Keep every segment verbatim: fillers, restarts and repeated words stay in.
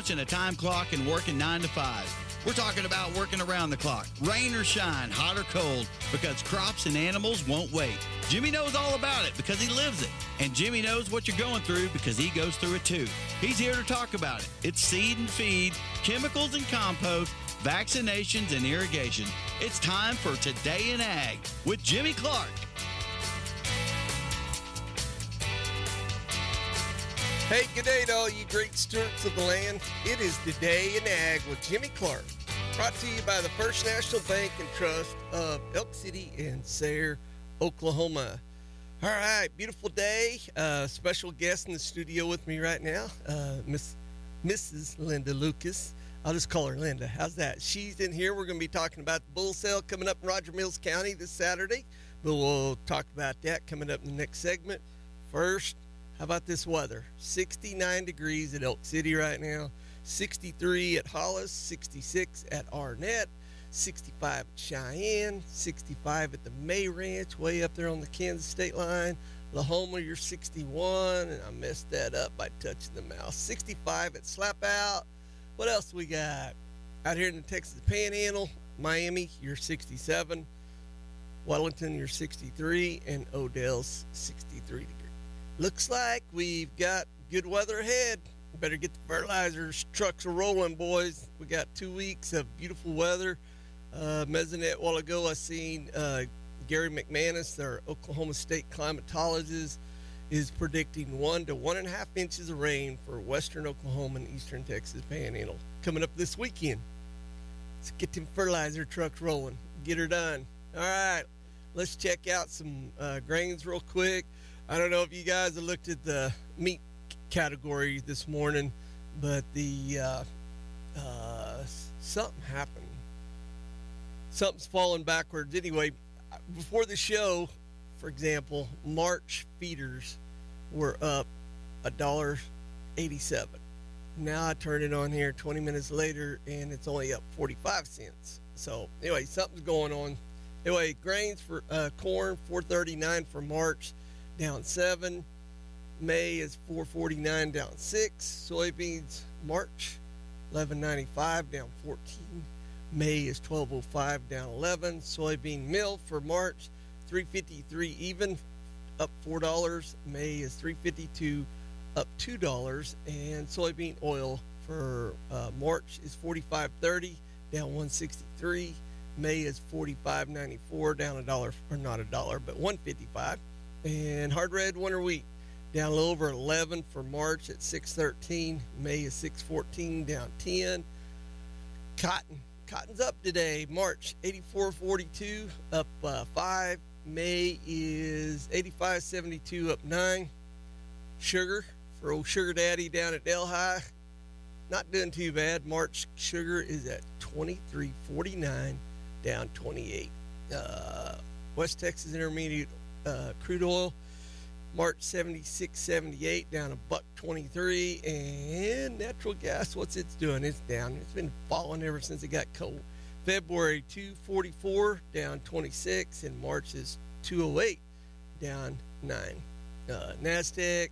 and a time clock and working nine to five. We're talking about working around the clock, rain or shine, hot or cold, because crops and animals won't wait. Jimmy knows all about it because he lives it. And Jimmy knows what you're going through because he goes through it too. He's here to talk about it. It's seed and feed, chemicals and compost, vaccinations and irrigation. It's time for Today in Ag with Jimmy Clark. Hey, good day to all you great stewards of the land. It is Today in Ag with Jimmy Clark, brought to you by the First National Bank and Trust of Elk City and Sayre, Oklahoma. All right, beautiful day. Uh, special guest in the studio with me right now, uh, Miss Missus Linda Lucas. I'll just call her Linda. How's that? She's in here. We're going to be talking about the bull sale coming up in Roger Mills County this Saturday. But we'll talk about that coming up in the next segment. First, how about this weather? sixty-nine degrees at Elk City right now, sixty-three at Hollis, sixty-six at Arnett, sixty-five at Cheyenne, sixty-five at the May Ranch, way up there on the Kansas state line. Lahoma, you're sixty-one, and I messed that up by touching the mouse. sixty-five at Slap Out. What else we got? Out here in the Texas Panhandle, Miami, you're sixty-seven. Wellington, you're sixty-three, and Odell's sixty-three degrees. Looks like we've got good weather ahead. Better get the fertilizers. Trucks are rolling, boys. We got two weeks of beautiful weather. Uh, Mesonet, a while ago, I seen uh, Gary McManus, our Oklahoma State climatologist, is predicting one to one and a half inches of rain for western Oklahoma and eastern Texas Panhandle coming up this weekend. Let's get them fertilizer trucks rolling. Get her done. All right, let's check out some uh, grains real quick. I don't know if you guys have looked at the meat category this morning, but the uh, uh, something happened. Something's falling backwards. Anyway, before the show, for example, March feeders were up a dollar eighty-seven. Now I turn it on here twenty minutes later, and it's only up forty-five cents. So anyway, something's going on. Anyway, grains for uh, corn four thirty-nine for March. Down seven. May is four forty-nine, down six. Soybeans, March, eleven ninety-five, down fourteen. May is twelve oh five, down eleven. Soybean meal for March, three fifty-three even, up four dollars. May is three fifty-two, up two dollars. And soybean oil for uh, March is forty-five thirty, down one sixty-three. May is forty-five ninety-four, down a dollar, or not a dollar, but one fifty-five. And hard red winter wheat down a little over eleven for March at six thirteen. May is six fourteen, down ten. Cotton. Cotton's up today. March eighty-four forty-two, up uh, five. May is eighty-five seventy-two, up nine. Sugar for old Sugar Daddy down at Delhi, not doing too bad. March sugar is at twenty-three forty-nine, down twenty-eight. Uh, West Texas Intermediate Uh, crude oil, March seventy-six seventy-eight, down a buck twenty-three, and natural gas, what's it's doing? It's down. It's been falling ever since it got cold. February two forty-four, down twenty-six, and March is two oh eight, down nine. Uh, NASDAQ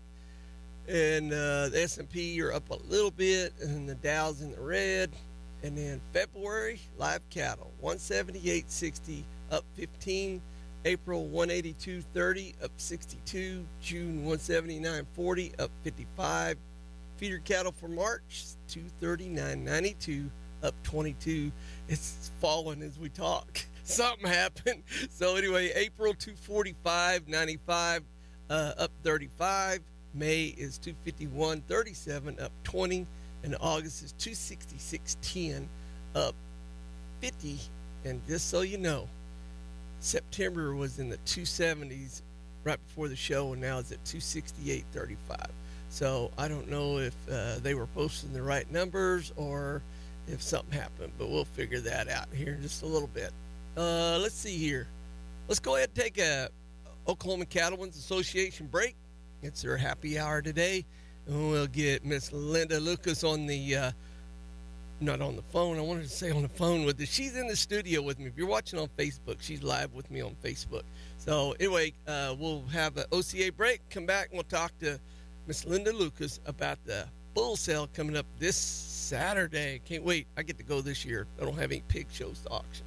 and uh, the S and P are up a little bit, and the Dow's in the red. And then February, live cattle, one seventy-eight sixty, up fifteen. April one eighty-two thirty, up sixty-two. June one seventy-nine forty, up fifty-five. Feeder cattle for March two thirty-nine ninety-two, up twenty-two. It's falling as we talk. Something happened. So anyway, April two forty-five ninety-five, uh, up thirty-five. May is two fifty-one thirty-seven, up twenty. And August is two sixty-six ten, up fifty. And just so you know, September was in the two seventies right before the show, and now it's at two sixty-eight thirty-five. So I don't know if uh, they were posting the right numbers or if something happened, but we'll figure that out here in just a little bit. Uh, let's see here. Let's go ahead and take a Oklahoma Cattlemen's Association break. It's their happy hour today, and we'll get Miss Linda Lucas on the uh, not on the phone. I wanted to say on the phone with us. She's in the studio with me. If you're watching on Facebook, she's live with me on Facebook. So anyway, uh, we'll have an O C A break, come back, and we'll talk to Miss Linda Lucas about the bull sale coming up this Saturday. Can't wait. I get to go this year. I don't have any pig shows to auction.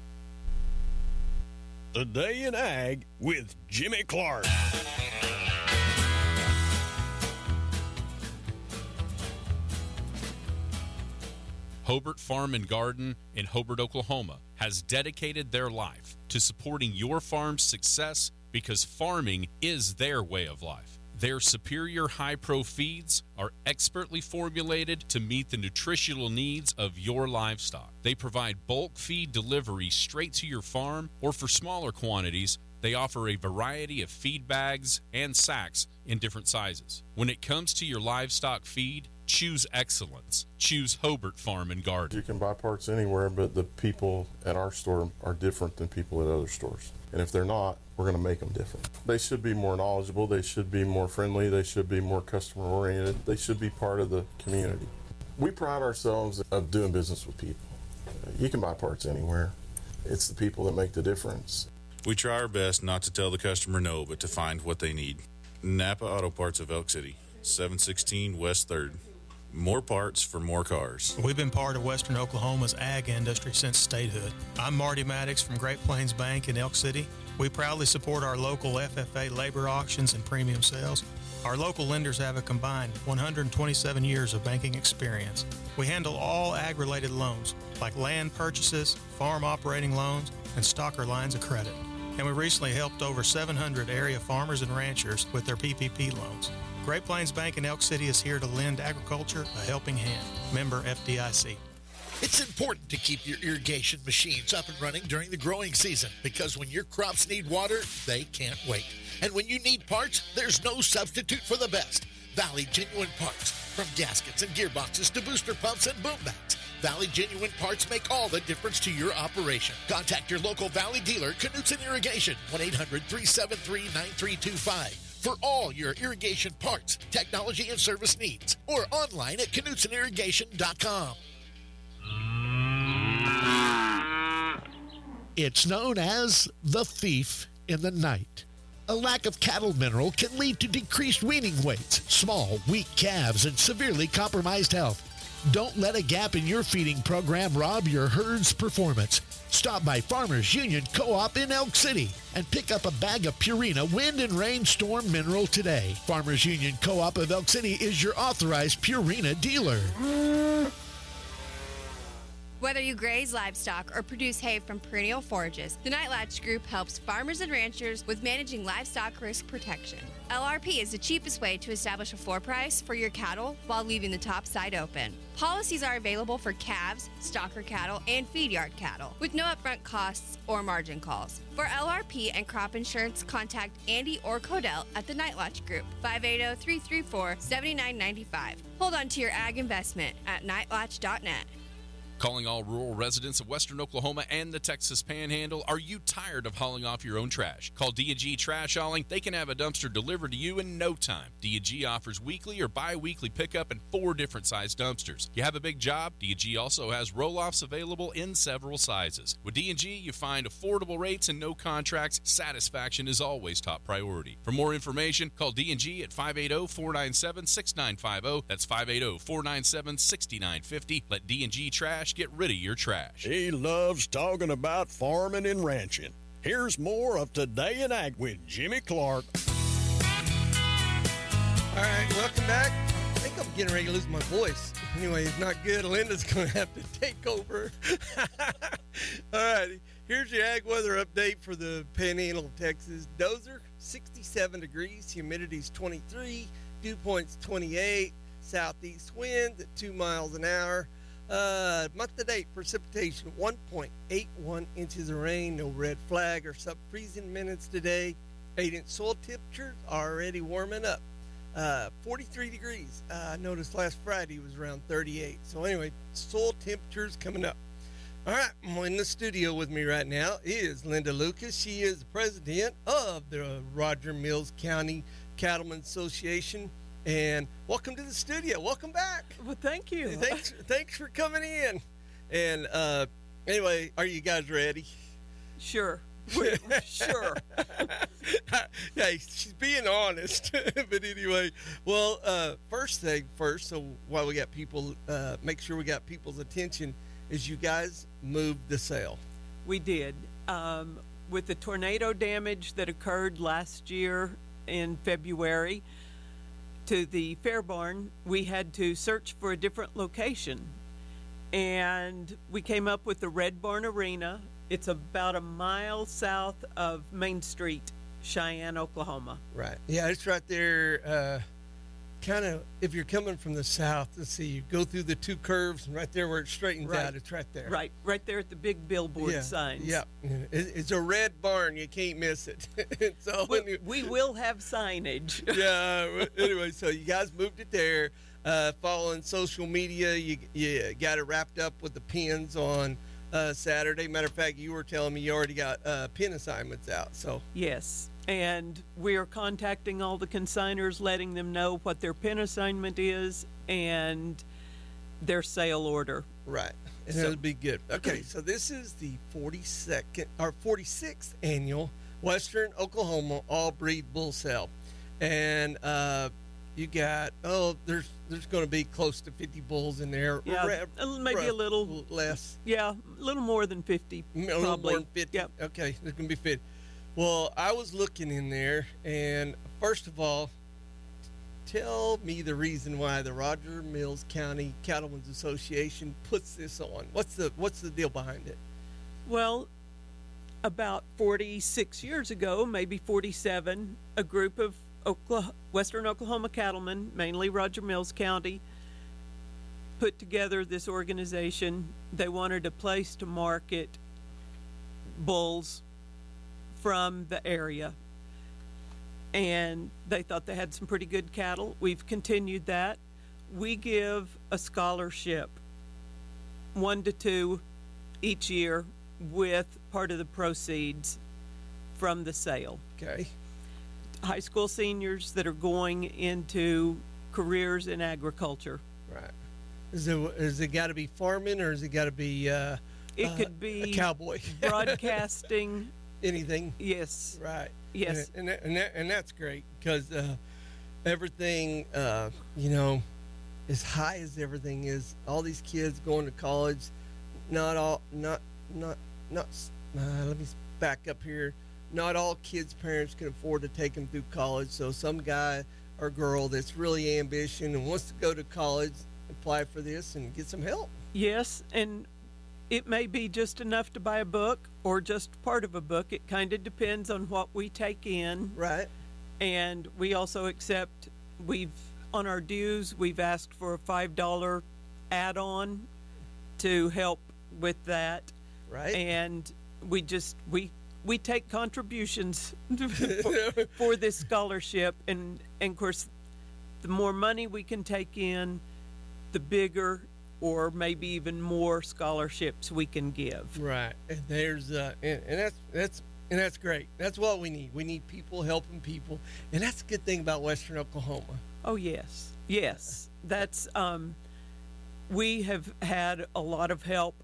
Today in Ag with Jimmy Clark. Hobart Farm and Garden in Hobart, Oklahoma has dedicated their life to supporting your farm's success because farming is their way of life. Their superior high-pro feeds are expertly formulated to meet the nutritional needs of your livestock. They provide bulk feed delivery straight to your farm, or for smaller quantities, they offer a variety of feed bags and sacks in different sizes. When it comes to your livestock feed, choose excellence. Choose Hobart Farm and Garden. You can buy parts anywhere, but the people at our store are different than people at other stores. And if they're not, we're going to make them different. They should be more knowledgeable. They should be more friendly. They should be more customer oriented. They should be part of the community. We pride ourselves of doing business with people. You can buy parts anywhere. It's the people that make the difference. We try our best not to tell the customer no, but to find what they need. Napa Auto Parts of Elk City, seven sixteen West third. More parts for more cars. We've been part of Western Oklahoma's ag industry since statehood. I'm Marty Maddox from Great Plains Bank in Elk City. We proudly support our local F F A labor auctions and premium sales. Our local lenders have a combined one hundred twenty-seven years of banking experience. We handle all ag-related loans, like land purchases, farm operating loans, and stocker lines of credit. And we recently helped over seven hundred area farmers and ranchers with their P P P loans. Great Plains Bank in Elk City is here to lend agriculture a helping hand. Member F D I C. It's important to keep your irrigation machines up and running during the growing season because when your crops need water, they can't wait. And when you need parts, there's no substitute for the best. Valley Genuine Parts. From gaskets and gearboxes to booster pumps and boom bats, Valley Genuine Parts make all the difference to your operation. Contact your local Valley dealer, Knutson Irrigation, one eight hundred three seven three nine three two five. For all your irrigation parts, technology, and service needs, or online at knutson irrigation dot com. It's known as the thief in the night. A lack of cattle mineral can lead to decreased weaning weights, small, weak calves, and severely compromised health. Don't let a gap in your feeding program rob your herd's performance. Stop by Farmers Union Co-op in Elk City and pick up a bag of Purina Wind and Rainstorm Mineral today. Farmers Union Co-op of Elk City is your authorized Purina dealer. Whether you graze livestock or produce hay from perennial forages, the Nightlatch Group helps farmers and ranchers with managing livestock risk protection. L R P is the cheapest way to establish a floor price for your cattle while leaving the top side open. Policies are available for calves, stocker cattle, and feed yard cattle, with no upfront costs or margin calls. For L R P and crop insurance, contact Andy or Codell at the Nightlatch Group, five eight zero, three three four, seven nine nine five. Hold on to your ag investment at nightlatch dot net. Calling all rural residents of Western Oklahoma and the Texas Panhandle, are you tired of hauling off your own trash? Call D and G Trash Hauling. They can have a dumpster delivered to you in no time. D and G offers weekly or bi-weekly pickup in four different size dumpsters. You have a big job? D and G also has roll-offs available in several sizes. With D and G, you find affordable rates and no contracts. Satisfaction is always top priority. For more information, call D and G at five eight zero, four nine seven, six nine five zero. That's five eight zero, four nine seven, six nine five zero. Let D and G Trash get rid of your trash. He loves talking about farming and ranching. Here's more of Today in Ag with Jimmy Clark. All right, welcome back. I think I'm getting ready to lose my voice. Anyway, it's not good. Linda's going to have to take over. All right, here's your ag weather update for the Panhandle of Texas. Dozer, sixty-seven degrees, humidity's twenty-three, dew point's twenty-eight, southeast winds at two miles an hour. Uh, month-to-date precipitation, one point eight one inches of rain, no red flag or sub-freezing minutes today. eight inch soil temperatures already warming up. Uh, forty-three degrees. Uh, I noticed last Friday was around thirty-eight. So anyway, soil temperatures coming up. All right, in the studio with me right now is Linda Lucas. She is the president of the Roger Mills County Cattlemen's Association. And welcome to the studio. Welcome back. Well, thank you. Thanks, thanks for coming in. And uh, anyway, are you guys ready? Sure. We, sure. Hey, she's being honest. But anyway, well, uh, first thing first, so while we got people, uh, make sure we got people's attention, is you guys moved the sale. We did. Um, with the tornado damage that occurred last year in February to the Fair Barn, we had to search for a different location. And we came up with the Red Barn Arena. It's about a mile south of Main Street, Cheyenne, Oklahoma. Right. Yeah, it's right there. Uh, kind of, if you're coming from the south, let's see, you go through the two curves, and right there where it straightens Right. out, it's right there. Right, right there at the big billboard yeah. signs. Yeah. It- It's a red barn. You can't miss it. so We, anyway- we will have signage. yeah. Anyway, so you guys moved it there. Uh, following social media, you you got it wrapped up with the pins on uh, Saturday. Matter of fact, you were telling me you already got uh, pin assignments out. So Yes, and we are contacting all the consigners, letting them know what their pin assignment is and their sale order. right, and So- it'll be good. Okay, so this is the forty-second or forty-sixth annual Western Oklahoma All Breed Bull Sale, and uh, you got oh, there's there's going to be close to fifty bulls in there. Yeah, Ra- a l- maybe a rough- little less. Yeah, a little more than fifty, A little probably. more than fifty. Yep. Okay, there's gonna be fifty. Well, I was looking in there, and first of all, tell me the reason why the Roger Mills County Cattlemen's Association puts this on. What's the what's the deal behind it? Well, about forty-six years ago, maybe forty-seven, a group of Oklahoma, Western Oklahoma cattlemen, mainly Roger Mills County, put together this organization. They wanted a place to market bulls from the area, and they thought they had some pretty good cattle. We've continued that. We give a scholarship, one to two each year, with part of the proceeds from the sale. Okay. High school seniors that are going into careers in agriculture. Right. Is it is it got to be farming, or is it got to be? Uh, It uh, could be a cowboy. broadcasting. Anything. Yes. Right. Yes. And and, that, and, that, and that's great because uh, everything, uh, you know, as high as everything is, all these kids going to college, not all, not, not, not. Uh, let me back up here. Not all kids' parents can afford to take them through college. So some guy or girl that's really ambitious and wants to go to college, apply for this and get some help. Yes, and it may be just enough to buy a book or just part of a book. It kind of depends on what we take in. Right. And we also accept, we've, on our dues, we've asked for a five dollar add-on to help with that. Right. And we just, we, we take contributions for, for this scholarship. And, and of course, the more money we can take in, the bigger or maybe even more scholarships we can give. Right, and there's uh, and, and that's that's and that's great. That's what we need. We need people helping people, and that's a good thing about Western Oklahoma. Oh yes, yes. That's um, we have had a lot of help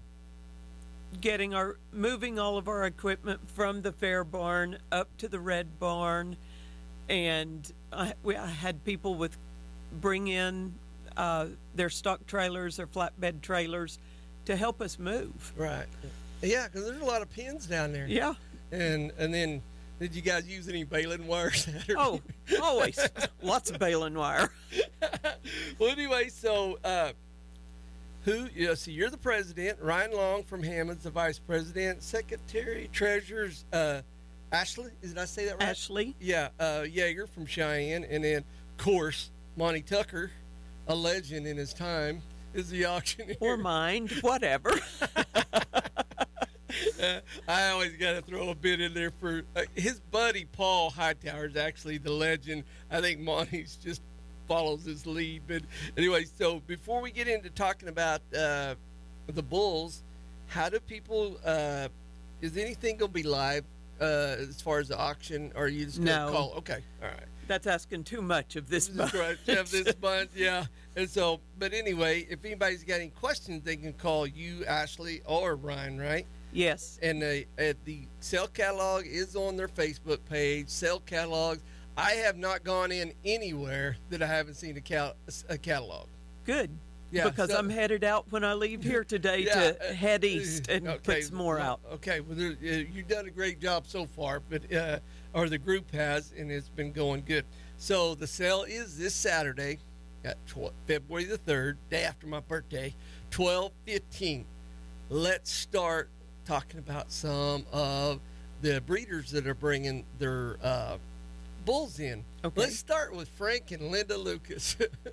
getting our moving all of our equipment from the Fair Barn up to the Red Barn, and I, we I had people with bring in. Uh, their stock trailers, their flatbed trailers, to help us move. Right. Yeah, because there's a lot of pins down there. Yeah. And and then, did you guys use any baling wire? Oh, always. Lots of baling wire. Well, anyway, so uh, who? Yeah, so you're the president. Ryan Long from Hammond's the vice president. Secretary, treasurer's uh, Ashley. Did I say that right? Ashley. Yeah. Uh, Yeager from Cheyenne, and then of course Monty Tucker, a legend in his time, is the auctioneer. Or mine, whatever. uh, I always got to throw a bit in there for uh, his buddy Paul Hightower is actually the legend. I think Monty's just follows his lead. But anyway, so before we get into talking about uh, the bulls, how do people? Uh, is anything gonna be live uh, as far as the auction? Or are you just gonna No. call? Okay, all right. That's asking too much of this Just bunch. right, have this bunch, yeah. And so, but anyway, if anybody's got any questions, they can call you, Ashley, or Ryan, right? Yes. And the, uh, the sale catalog is on their Facebook page, sale catalogs. I have not gone in anywhere that I haven't seen a, cal- a catalog. Good. Yeah, because so- I'm headed out when I leave here today Yeah, to uh, head east and okay, put some more well, out. Okay, well, there, uh, you've done a great job so far, but uh, or the group has, and it's been going good. So the sale is this Saturday, at tw- February the third, day after my birthday, twelve fifteen. Let's start talking about some of the breeders that are bringing their uh, bulls in. Okay. Let's start with Frank and Linda Lucas.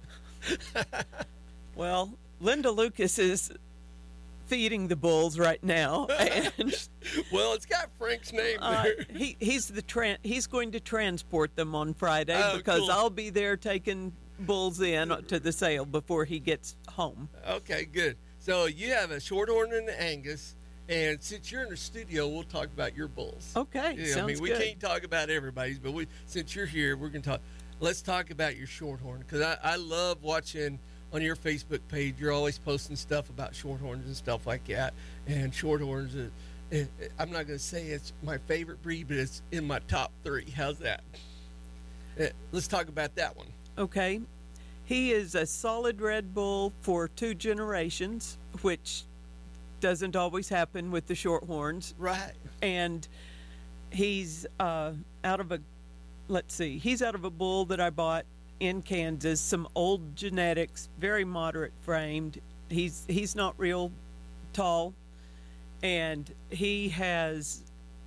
Well, Linda Lucas is feeding the bulls right now, and well, it's got Frank's name uh, there. he he's the tran- he's going to transport them on Friday Oh, because cool. I'll be there taking bulls in to the sale before he gets home. Okay, good. So you have a Shorthorn and an Angus, and since you're in the studio, we'll talk about your bulls. Okay, Yeah, sounds I mean, we good. can't talk about everybody's, but we since you're here, we're going to talk. Let's talk about your Shorthorn, because I, I love watching on your Facebook page. You're always posting stuff about Shorthorns and stuff like that. And Shorthorns, is, it, it, I'm not going to say it's my favorite breed, but it's in my top three. How's that? Uh, let's talk about that one. Okay. He is a solid Red Bull for two generations, which doesn't always happen with the Shorthorns. Right. And he's uh, out of a, let's see, he's out of a bull that I bought in Kansas, some old genetics, very moderate framed. He's he's not real tall, and he has,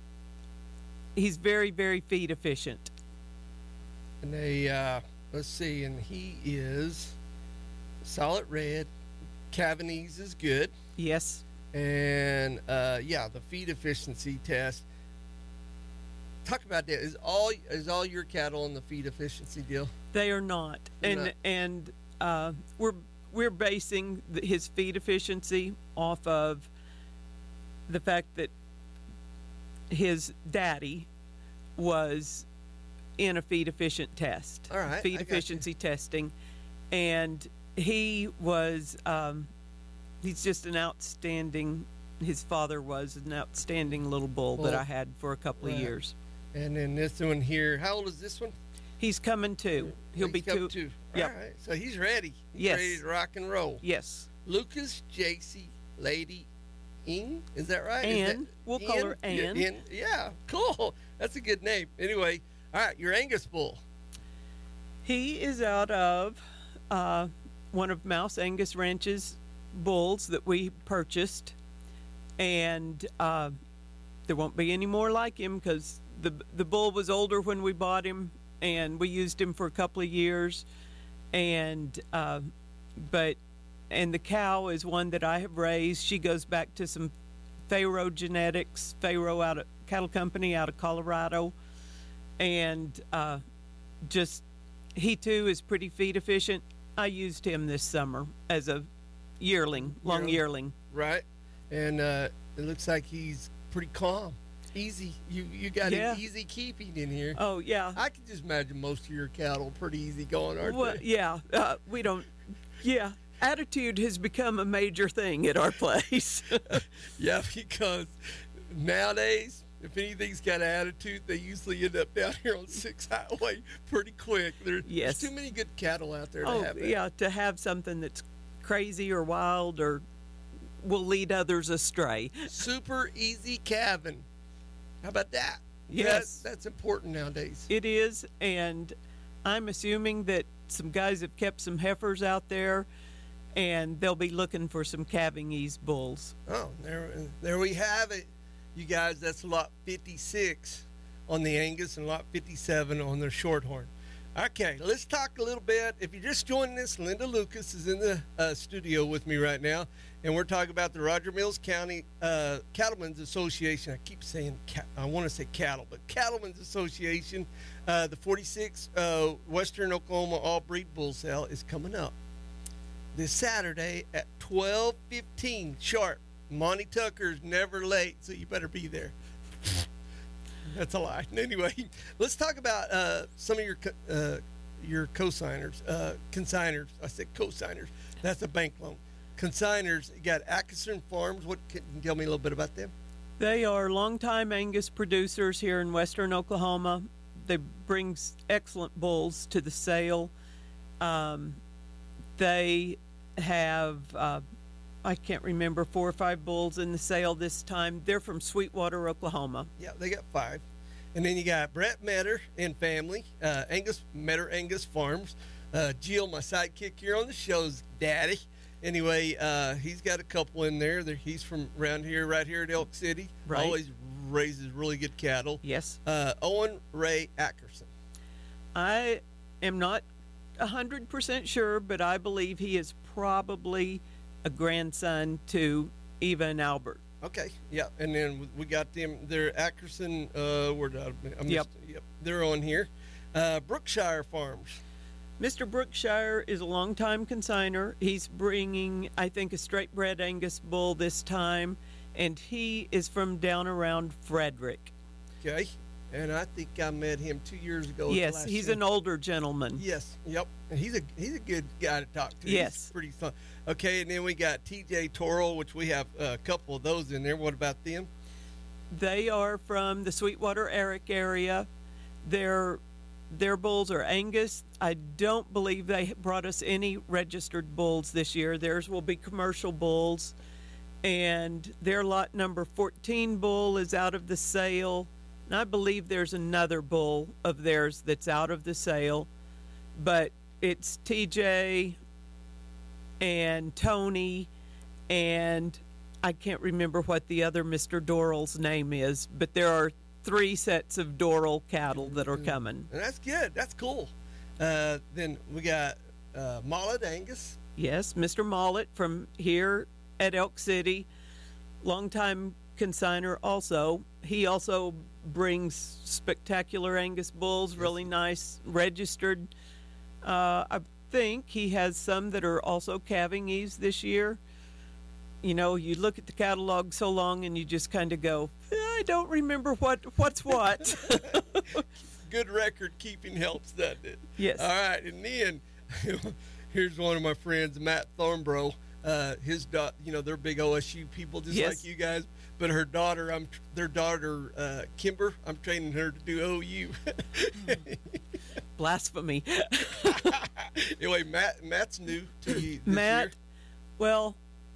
he's very, very feed efficient. And they, uh, let's see, and he is solid red. Cavanese is good. Yes. And, uh, yeah, the feed efficiency test. Talk about that. Is all is all your cattle on the feed efficiency deal? They are not, They're and not. and uh, we're we're basing the, his feed efficiency off of the fact that his daddy was in a feed efficient test, All right, feed I got efficiency testing, and he was um, he's just an outstanding. His father was an outstanding little bull that Well, I had for a couple right. of years. And then this one here, how old is this one? He's coming too. He'll He's be come two. two. Yep. All right, so he's ready. He's Yes. ready to rock and roll. Yes. Lucas, J C, Lady, Ing, is that right? Is Ann. that- We'll call her Yeah, Ann. Ann. Yeah, cool. That's a good name. Anyway, all right, your Angus bull. He is out of uh, one of Mouse Angus Ranch's bulls that we purchased, and uh, there won't be any more like him because the the bull was older when we bought him, and we used him for a couple of years, and uh, but and the cow is one that I have raised. She goes back to some Pharaoh genetics, Pharaoh out of cattle company out of Colorado, and uh, just. He, too, is pretty feed efficient. I used him this summer as a yearling, long Yearling. yearling. Right. And uh, it looks like he's pretty calm. Easy. You you got Yeah. him easy keeping in here. Oh, yeah. I can just imagine most of your cattle pretty easy going, aren't Well, they? yeah. Uh, we don't, yeah. Attitude has become a major thing at our place. Yeah, because nowadays, if anything's got attitude, they usually end up down here on Six Highway pretty quick. There, Yes. There's too many good cattle out there to oh, have that. yeah. To have something that's crazy or wild or will lead others astray. Super easy calving. How about that? Yes. That, that's important nowadays. It is, and I'm assuming that some guys have kept some heifers out there, and they'll be looking for some calving ease bulls. Oh, there, there we have it. You guys, that's lot fifty-six on the Angus and lot fifty-seven on the Shorthorn. Okay, let's talk a little bit. If you're just joining us, Linda Lucas is in the uh, studio with me right now, and we're talking about the Roger Mills County uh, Cattlemen's Association. I keep saying, ca- I want to say cattle, but Cattlemen's Association. Uh, the forty-six uh, Western Oklahoma All-Breed Bull Sale is coming up this Saturday at twelve fifteen sharp. Monty Tucker's never late, so you better be there. That's a lie. Anyway, let's talk about uh, some of your co- uh, your co-signers, uh, consigners. I said co-signers. That's a bank loan. Consigners. You got Atkinson Farms. What can you tell me a little bit about them? They are longtime Angus producers here in western Oklahoma. They bring excellent bulls to the sale. Um, they have, uh, I can't remember, four or five bulls in the sale this time. They're from Sweetwater, Oklahoma. Yeah, they got five. And then you got Brett Metter and family, uh, Angus Metter Angus Farms. Uh, Jill, my sidekick here on the show's daddy. Anyway, uh, he's got a couple in there. They're, he's from around here, right here at Elk City. Right. Always raises really good cattle. Yes. Uh, Owen Ray Ackerson. I am not one hundred percent sure, but I believe he is probably a grandson to Eva and Albert. Okay, yeah, and then we got them. They're Ackerson. Uh, where did I? I missed, Yep. Yep. They're on here. Uh, Brookshire Farms. Mister Brookshire is a longtime consigner. He's bringing, I think, a straight bred Angus bull this time, and he is from down around Frederick. Okay, and I think I met him two years ago. Yes, last he's year. an older gentleman. Yes, yep. And he's a he's a good guy to talk to. Yes. He's pretty fun. Okay, and then we got T J Toro, which we have a couple of those in there. What about them? They are from the Sweetwater Eric area. Their their bulls are Angus. I don't believe they brought us any registered bulls this year. Theirs will be commercial bulls, and their lot number fourteen bull is out of the sale. And I believe there's another bull of theirs that's out of the sale, but it's T J and Tony, and I can't remember what the other Mister Dorrell's name is, but there are three sets of Dorrell cattle that are coming. And that's good. That's cool. Uh, then we got uh, Mollet Angus. Yes, Mister Mollett from here at Elk City, longtime consigner also. He also brings spectacular Angus bulls, really nice, registered. Uh, I think he has some that are also calving eves this year. You know, you look at the catalog so long and you just kind of go, I don't remember what what's what. Good record keeping helps, doesn't it? Yes. All right, and then here's one of my friends, Matt Thornborough. Uh, his daughter, you know, they're big O S U people just Yes. like you guys. But her daughter, I'm their daughter, uh, Kimber. I'm training her to do O U. Blasphemy. Anyway, Matt, Matt's new to you. This Matt, year. well,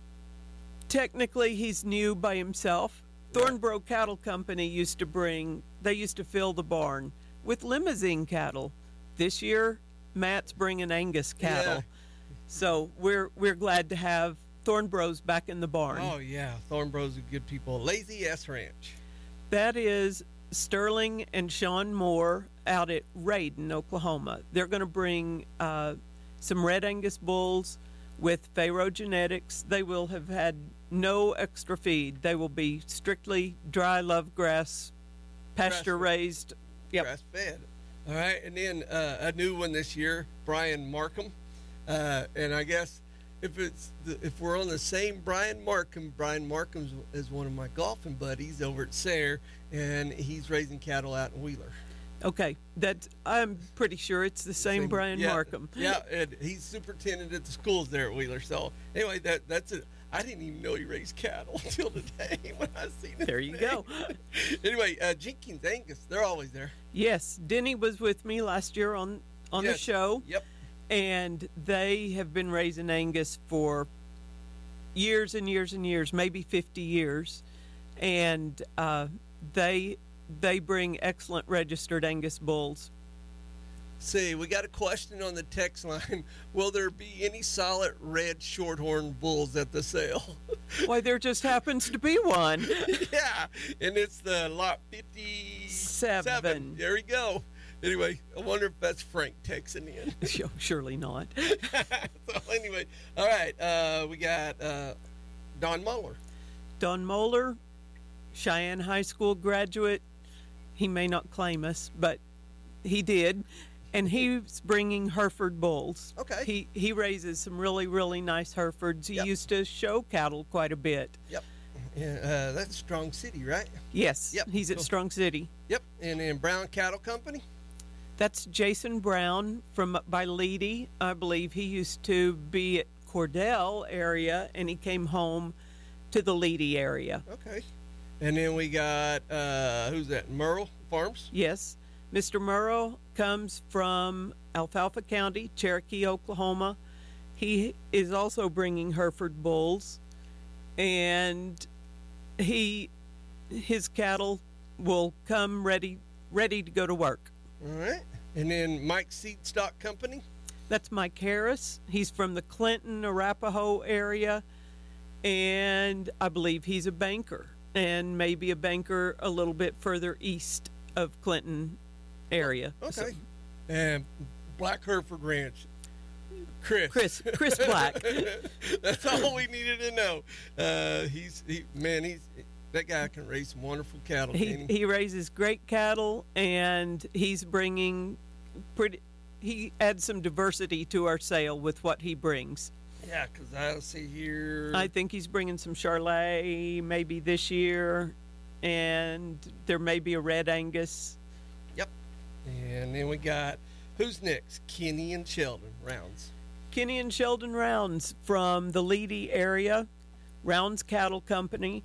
technically he's new by himself. Thornborough Cattle Company used to bring, they used to fill the barn with limousine cattle. This year, Matt's bringing Angus cattle. Yeah. So we're we're glad to have Thornborough's back in the barn. Oh yeah, Thornborough's are good people. Lazy S Ranch. That is Sterling and Sean Moore out at Raiden, Oklahoma. They're going to bring uh, some Red Angus bulls with Pharaoh genetics. They will have had no extra feed. They will be strictly dry love grass, pasture raised. Yep. Grass fed. All right, and then uh, a new one this year, Brian Markham. Uh, and I guess if it's the, if we're on the same Brian Markham, Brian Markham is one of my golfing buddies over at Sayre, and he's raising cattle out in Wheeler. Okay, that I'm pretty sure it's the same, Same- Brian yeah, Markham. Yeah, and he's superintendent at the schools there at Wheeler. So anyway, that that's it. I didn't even know he raised cattle until today when I seen it. There you today. go. Anyway, uh, Jenkins Angus, they're always there. Yes, Denny was with me last year on on the Yes. show. Yep. And they have been raising Angus for years and years and years, maybe fifty years. And uh, they they bring excellent registered Angus bulls. See, we got a question on the text line. Will there be any solid red shorthorn bulls at the sale? Why, there just happens to be one. Yeah, and it's the lot fifty-seven. Seven. There we go. Anyway, I wonder if that's Frank texting in. Surely not. So anyway, all right, uh, we got uh, Don Moeller. Don Moeller, Cheyenne High School graduate. He may not claim us, but he did. And he's bringing Hereford bulls. Okay. He he raises some really, really nice Herefords. He Yep. used to show cattle quite a bit. Yep. Yeah, uh, that's Strong City, right? Yes. Yep. He's at Cool. Strong City. Yep. And then Brown Cattle Company. That's Jason Brown from by Leedy. I believe he used to be at Cordell area, and he came home to the Leedy area. Okay. And then we got, uh, who's that, Merle Farms? Yes. Mister Murrow comes from Alfalfa County, Cherokee, Oklahoma. He is also bringing Hereford bulls, and he his cattle will come ready ready to go to work. All right. And then Mike's Seed Stock Company? That's Mike Harris. He's from the Clinton, Arapahoe area, and I believe he's a banker, and maybe a banker a little bit further east of Clinton area. Okay. So, and Black Hereford Ranch. Chris. Chris. Chris Black. That's all we needed to know. Uh, he's he, man. He's that guy can raise some wonderful cattle. He can he? he raises great cattle, and he's bringing pretty. He adds some diversity to our sale with what he brings. Yeah, because I see here. I think he's bringing some Charlet maybe this year, and there may be a Red Angus. Yep. And then we got, who's next? Kenny and Sheldon Rounds. Kenny and Sheldon Rounds from the Leedy area, Rounds Cattle Company.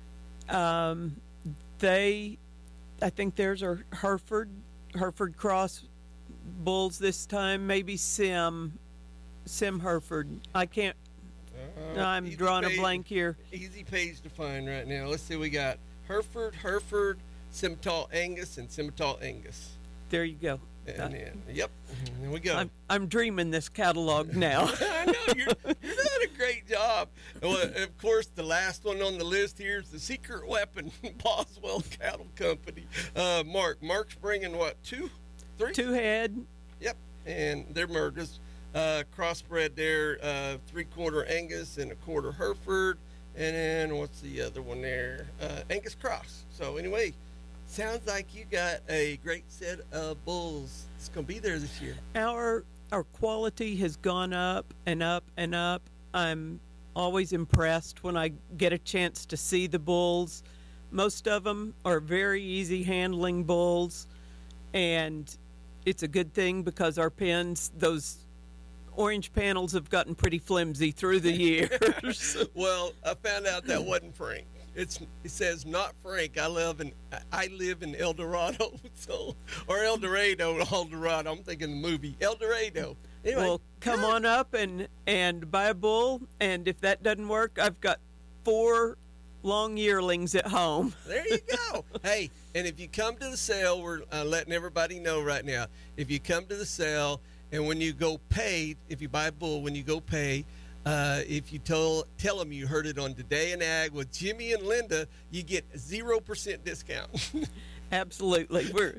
Um, they, I think theirs are Hereford, Hereford Cross bulls this time, maybe Sim, Sim Hereford. I can't, Uh, I'm easy drawing page- a blank here. Easy page to find right now. Let's see, we got Hereford, Hereford, Simmental Angus, and Simmental Angus. There you go. And Uh, then, yep, there we go. I'm, I'm dreaming this catalog now. I know, you're, you're doing a great job. Well, of course, the last one on the list here is the Secret Weapon, Boswell Cattle Company. Uh, Mark, Mark's bringing what, two? Three? Two head. Yep, and they're Murgas. Uh, crossbred there, uh, three-quarter Angus and a quarter Hereford. And then what's the other one there? Uh, Angus Cross. So anyway, sounds like you got a great set of bulls. It's going to be there this year. Our our quality has gone up and up and up. I'm always impressed when I get a chance to see the bulls. Most of them are very easy handling bulls, and it's a good thing because our pens, those orange panels, have gotten pretty flimsy through the years. Well, I found out that wasn't Frank. It's it says not Frank. I live in I live in El Dorado, so or El Dorado, El Dorado. I'm thinking the movie El Dorado. Anyway, Well, come good. on up and and buy a bull, and if that doesn't work, I've got four long yearlings at home. There you go. Hey, and if you come to the sale, we're uh, letting everybody know right now. If you come to the sale, and when you go pay, if you buy a bull, when you go pay, uh, if you tell tell them you heard it on Today in Ag with Jimmy and Linda, you get zero percent discount. Absolutely, we're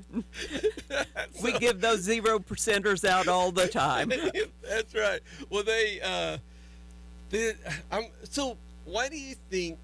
we give those zero percenters out all the time. That's right. Well, they, uh, they, I'm so. Why do you think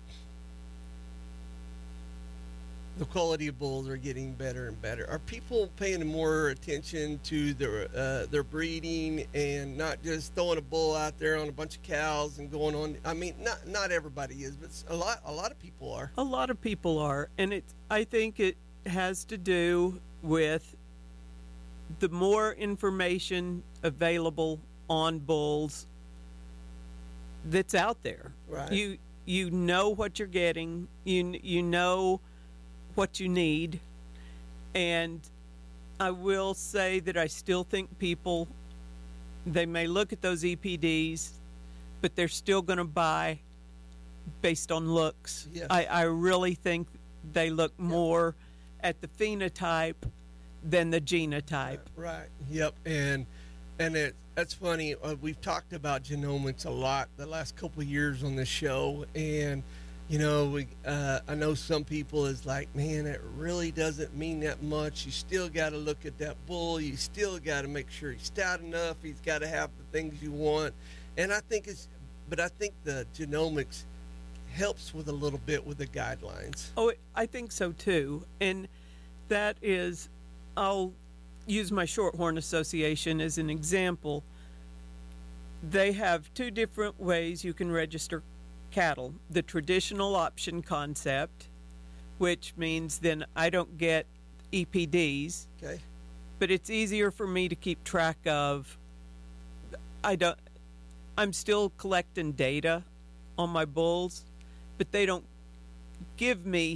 the quality of bulls are getting better and better? Are people paying more attention to their uh, their breeding and not just throwing a bull out there on a bunch of cows and going on? I mean, not not everybody is, but a lot a lot of people are. A lot of people are, and it. I think it has to do with the more information available on bulls that's out there. Right. You you know what you're getting. You you know what you need, and I will say that I still think people, they may look at those E P Ds, but they're still going to buy based on looks. Yes. I, I really think they look more at the phenotype than the genotype. Right. Yep. And and it that's funny. Uh, we've talked about genomics a lot the last couple of years on this show, and you know, we uh, I know some people is like, man, it really doesn't mean that much. You still got to look at that bull. You still got to make sure he's stout enough. He's got to have the things you want. And I think it's, but I think the genomics helps with a little bit with the guidelines. Oh, I think so too. And that is, I'll use my Shorthorn Association as an example. They have two different ways you can register cattle. The traditional option concept, which means then I don't get E P Ds. Okay. But it's easier for me to keep track of. I don't, I'm still collecting data on my bulls, but they don't give me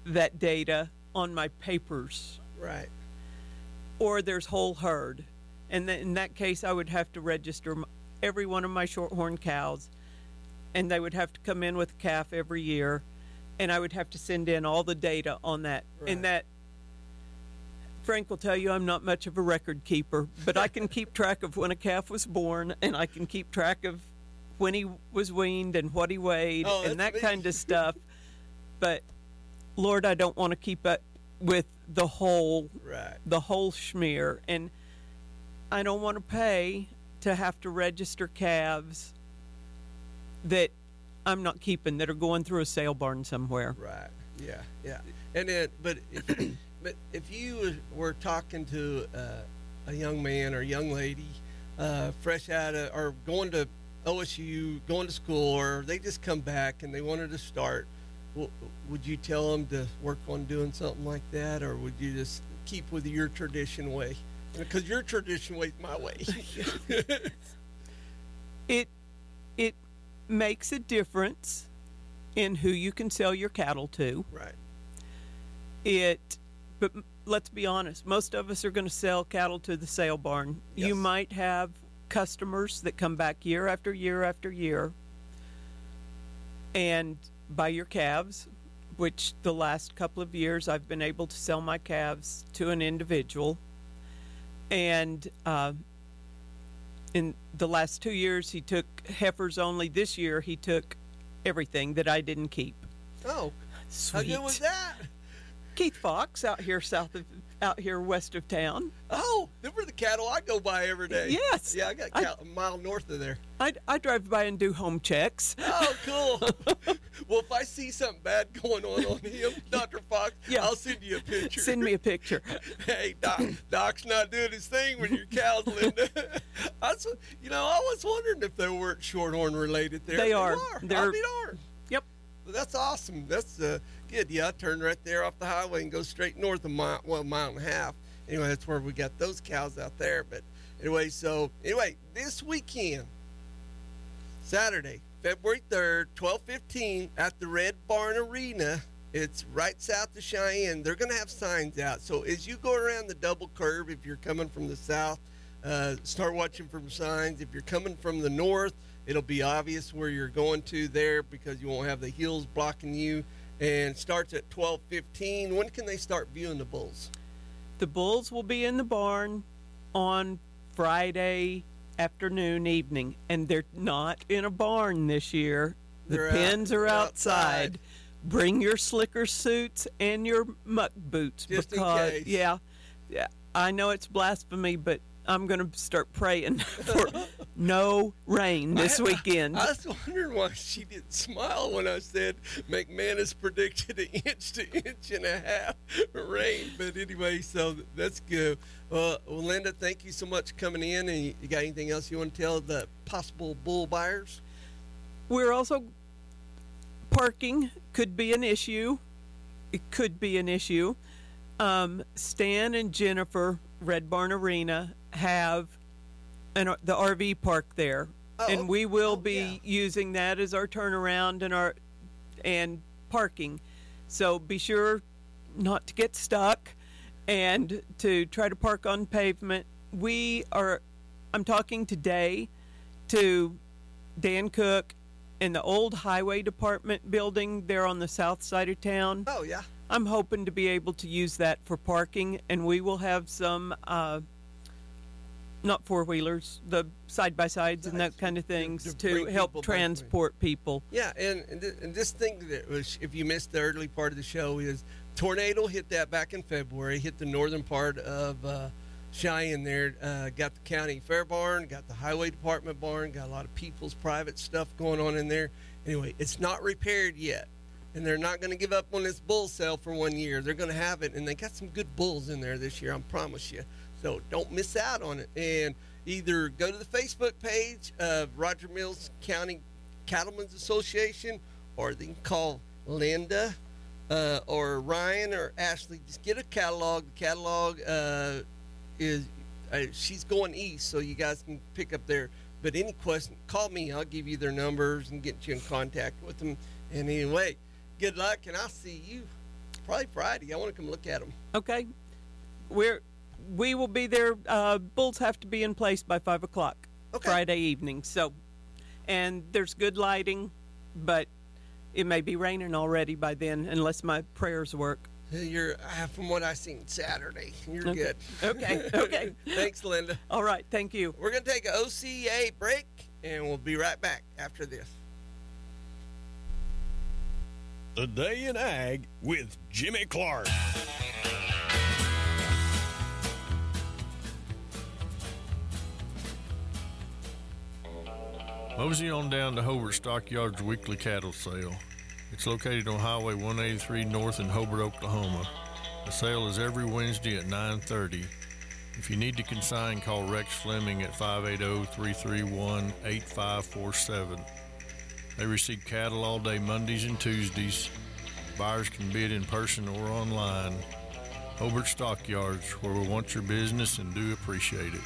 that data on my papers. Right. Or there's whole herd. And th- in that case, I would have to register m- every one of my shorthorn cows, and they would have to come in with a calf every year, and I would have to send in all the data on that. Right. And that, Frank will tell you I'm not much of a record keeper, but I can keep track of when a calf was born, and I can keep track of when he was weaned and what he weighed Oh, and that that's kind me. of stuff. But, Lord, I don't want to keep up with the whole Right. the whole schmear, and I don't want to pay to have to register calves that I'm not keeping, that are going through a sale barn somewhere. Right. Yeah. Yeah. And then, but if, but if you were talking to uh, a young man or young lady, uh, fresh out of, or going to O S U, going to school, or they just come back and they wanted to start, w- would you tell them to work on doing something like that, or would you just keep with your tradition way? Because your tradition way is my way. It it makes a difference in who you can sell your cattle to. Right. It, but m- let's be honest, most of us are going to sell cattle to the sale barn. Yes. You might have customers that come back year after year after year and buy your calves, which the last couple of years I've been able to sell my calves to an individual. And uh, in the last two years, he took heifers only. This year, he took everything that I didn't keep. Oh, Sweet. how good was that? Keith Fox out here south of, out here west of town. Oh, them were the cattle I go by every day. Yes. Yeah, I got I- cattle a mile north of there. I, I drive by and do home checks. Oh, cool. Well, if I see something bad going on on him, Doctor Fox, Yeah. I'll send you a picture. Send me a picture. Hey, Doc, Doc's not doing his thing with your cows, Linda. I was, you know, I was wondering if they weren't shorthorn related there. They are. are. They're- I'll be darned. Yep. Well, that's awesome. That's uh, good. Yeah, I turn right there off the highway and go straight north a mile, well, a mile and a half. Anyway, that's where we got those cows out there. But anyway, so anyway, this weekend, Saturday, February third, twelve fifteen, at the Red Barn Arena. It's right south of Cheyenne. They're going to have signs out. So as you go around the double curve, if you're coming from the south, uh, start watching for signs. If you're coming from the north, it'll be obvious where you're going to there because you won't have the hills blocking you. And starts at twelve fifteen. When can they start viewing the bulls? The bulls will be in the barn on Friday afternoon, evening, and they're not in a barn this year. The They're out- pens are they're outside. outside. Bring your slicker suits and your muck boots Just in because case. yeah, yeah. I know it's blasphemy, but I'm going to start praying for no rain this I- weekend. I was wondering why she didn't smile when I said McManus predicted an inch to inch and a half rain. But anyway, so that's good. Uh, well, Linda, thank you so much for coming in. And you, you got anything else you want to tell the possible bull buyers? We're also parking could be an issue. It could be an issue. Um, Stan and Jennifer, Red Barn Arena, have an, the R V park there, Oh, and we will oh, be yeah. using that as our turnaround and our and parking. So be sure not to get stuck and to try to park on pavement. We are. I'm talking today to Dan Cook in the old highway department building there on the south side of town. Oh, yeah. I'm hoping to be able to use that for parking, and we will have some, uh, not four-wheelers, the side-by-sides and that Sides, kind of to- things to to, bring help people both transport people. Yeah, and, and, th- and this thing that was, if you missed the early part of the show, is tornado hit that back in February, hit the northern part of uh, Cheyenne there, uh, got the county fair barn, got the highway department barn, got a lot of people's private stuff going on in there. Anyway, it's not repaired yet, and they're not going to give up on this bull sale for one year. They're going to have it, and they got some good bulls in there this year, I promise you. So don't miss out on it. And either go to the Facebook page of Roger Mills County Cattlemen's Association, or they can call Linda uh, or Ryan or Ashley. Just get a catalog. The catalog uh, is uh, she's going east, so you guys can pick up there. But any question, call me. I'll give you their numbers and get you in contact with them. And anyway, good luck, and I'll see you Probably Friday. I want to come look at them. Okay. We're, we will be there. Uh, bulls have to be in place by five o'clock Okay. Friday evening. So, and there's good lighting, but it may be raining already by then unless my prayers work. You're, uh, from what I seen Saturday, you're Okay. good. Okay, okay. Thanks, Linda. All right, thank you. We're going to take an O C A break, and we'll be right back after this. Today in Ag with Jimmy Clark. Mosey on down to Hobart Stockyards weekly cattle sale. It's located on Highway one eighty-three North in Hobart, Oklahoma. The sale is every Wednesday at nine thirty. If you need to consign, call Rex Fleming at five eight zero, three three one, eight five four seven. They receive cattle all day Mondays and Tuesdays. Buyers can bid in person or online. Hobart Stockyards, where we want your business and do appreciate it.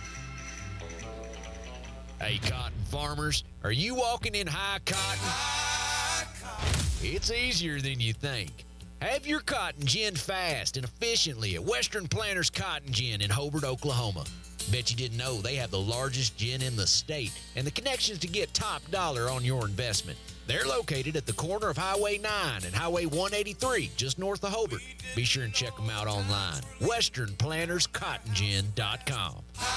Hey, cotton farmers, are you walking in high cotton? High cotton. It's easier than you think. Have your cotton ginned fast and efficiently at Western Planters Cotton Gin in Hobart, Oklahoma. Bet you didn't know they have the largest gin in the state and the connections to get top dollar on your investment. They're located at the corner of Highway nine and Highway one eighty-three, just north of Hobart. Be sure and check them out online. western planters cotton gin dot com.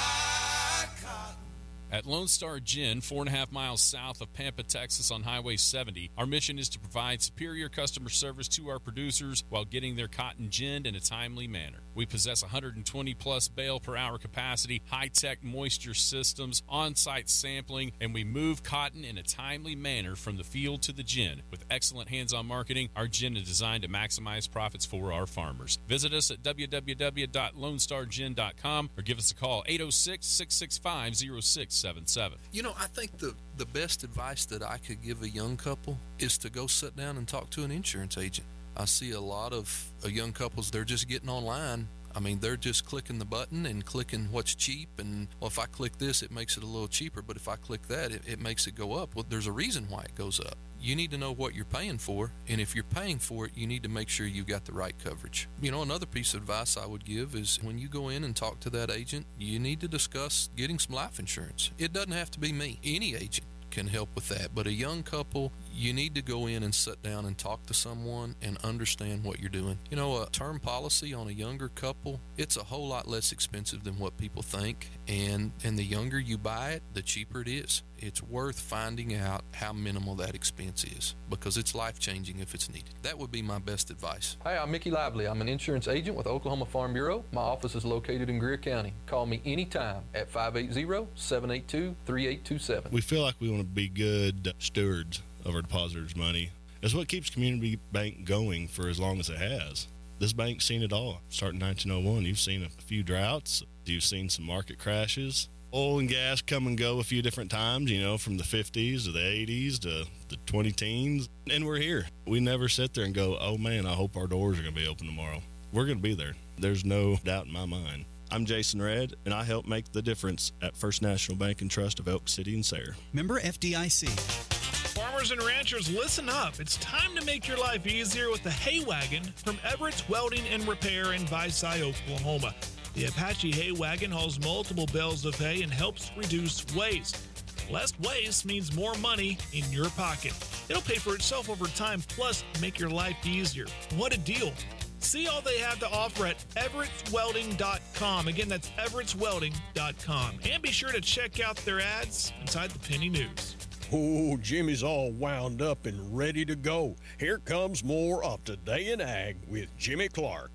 At Lone Star Gin, four and a half miles south of Pampa, Texas on Highway seventy, our mission is to provide superior customer service to our producers while getting their cotton ginned in a timely manner. We possess one hundred twenty plus bale per hour capacity, high-tech moisture systems, on-site sampling, and we move cotton in a timely manner from the field to the gin. With excellent hands-on marketing, our gin is designed to maximize profits for our farmers. Visit us at w w w dot lone star gin dot com or give us a call eight oh six, six six five, oh six seven seven. You know, I think the, the best advice that I could give a young couple is to go sit down and talk to an insurance agent. I see a lot of uh, young couples, they're just getting online. I mean, they're just clicking the button and clicking what's cheap. And, well, if I click this, it makes it a little cheaper. But if I click that, it, it makes it go up. Well, there's a reason why it goes up. You need to know what you're paying for. And if you're paying for it, you need to make sure you've got the right coverage. You know, another piece of advice I would give is when you go in and talk to that agent, you need to discuss getting some life insurance. It doesn't have to be me. Any agent can help with that. But a young couple, you need to go in and sit down and talk to someone and understand what you're doing. You know, a term policy on a younger couple, it's a whole lot less expensive than what people think. And, and the younger you buy it, the cheaper it is. It's worth finding out how minimal that expense is because it's life-changing if it's needed. That would be my best advice. Hi, I'm Mickey Lively. I'm an insurance agent with Oklahoma Farm Bureau. My office is located in Greer County. Call me anytime at five eight zero, seven eight two, three eight two seven. We feel like we want to be good stewards of our depositors' money. It's what keeps Community Bank going for as long as it has. This bank's seen it all. Starting nineteen oh one, you've seen a few droughts. You've seen some market crashes. Oil and gas come and go a few different times, you know, from the fifties to the eighties to the twenty teens. And we're here. We never sit there and go, oh, man, I hope our doors are going to be open tomorrow. We're going to be there. There's no doubt in my mind. I'm Jason Redd, and I help make the difference at First National Bank and Trust of Elk City and Sayre. Member F D I C. Farmers and ranchers, listen up. It's time to make your life easier with the Hay Wagon from Everett's Welding and Repair in Visay, Oklahoma. The Apache Hay Wagon hauls multiple bales of hay and helps reduce waste. Less waste means more money in your pocket. It'll pay for itself over time, plus make your life easier. What a deal. See all they have to offer at everetts welding dot com. Again, that's everetts welding dot com. And be sure to check out their ads inside the Penny News. Oh, Jimmy's all wound up and ready to go. Here comes more of Today in Ag with Jimmy Clark.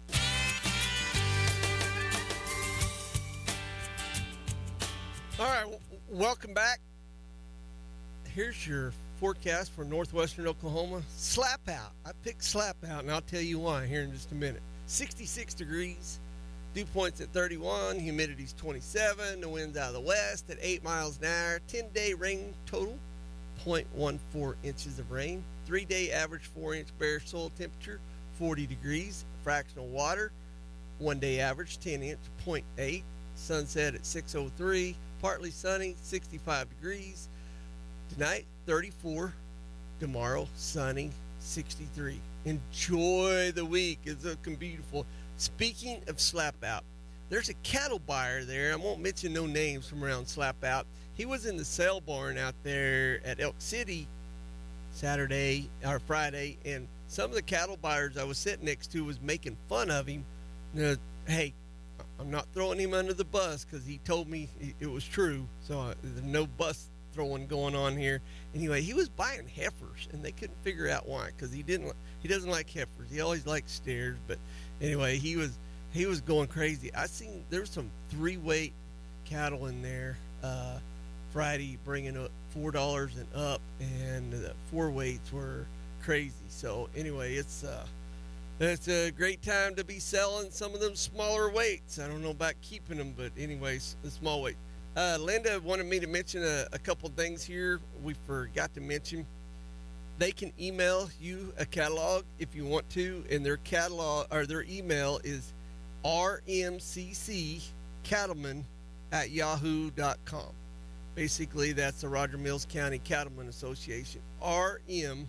All right, w- welcome back. Here's your forecast for northwestern Oklahoma. Slap out. I picked slap out, and I'll tell you why here in just a minute. sixty-six degrees, dew points at thirty-one, humidity's twenty-seven, the wind's out of the west at eight miles an hour, ten-day rain total, zero point one four inches of rain, three-day average four-inch bare soil temperature, forty degrees, fractional water, one-day average ten inch, zero point eight, sunset at six oh three, partly sunny, sixty-five degrees. Tonight, thirty-four. Tomorrow, sunny, sixty-three. Enjoy the week. It's looking beautiful. Speaking of Slap Out, there's a cattle buyer there. I won't mention no names from around Slap Out. He was in the sale barn out there at Elk City Saturday or Friday, and some of the cattle buyers I was sitting next to was making fun of him. Uh, hey, I'm not throwing him under the bus because he told me it was true, so uh, there's no bus throwing going on here. Anyway, he was buying heifers, and they couldn't figure out why, because he didn't. He doesn't like heifers. He always likes steers. But anyway, he was he was going crazy. I seen there was some three weight cattle in there uh, Friday, bringing up four dollars and up, and the four weights were crazy. So anyway, it's uh, it's a great time to be selling some of them smaller weights. I don't know about keeping them, but anyways, the small weight. Uh, Linda wanted me to mention a, a couple things here we forgot to mention. They can email you a catalog if you want to, and their catalog or their email is r m c c cattlemen at yahoo dot com. Basically, that's the Roger Mills County Cattlemen Association. R M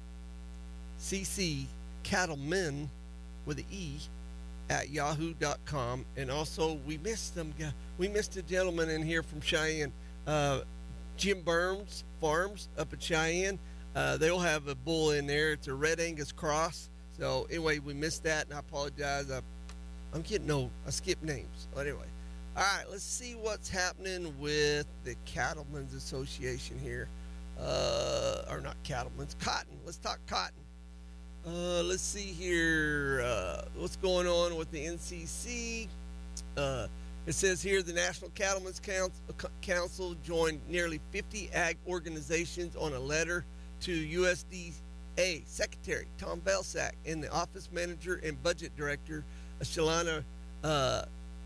C C cattlemen with an E at yahoo dot com. And also, we missed them. We missed a gentleman in here from Cheyenne, uh, Jim Burns Farms up at Cheyenne. Uh, they'll have a bull in there. It's a Red Angus cross. So anyway, we missed that, and I apologize. I, I'm getting old. I skip names. But anyway, all right. Let's see what's happening with the Cattlemen's Association here, uh, or not Cattlemen's, Cotton. Let's talk cotton. Uh, let's see here. Uh, what's going on with the N C C? Uh, it says here the National Cattlemen's Council joined nearly fifty ag organizations on a letter to U S D A Secretary Tom Belsack and the Office Manager and Budget Director Shalana uh,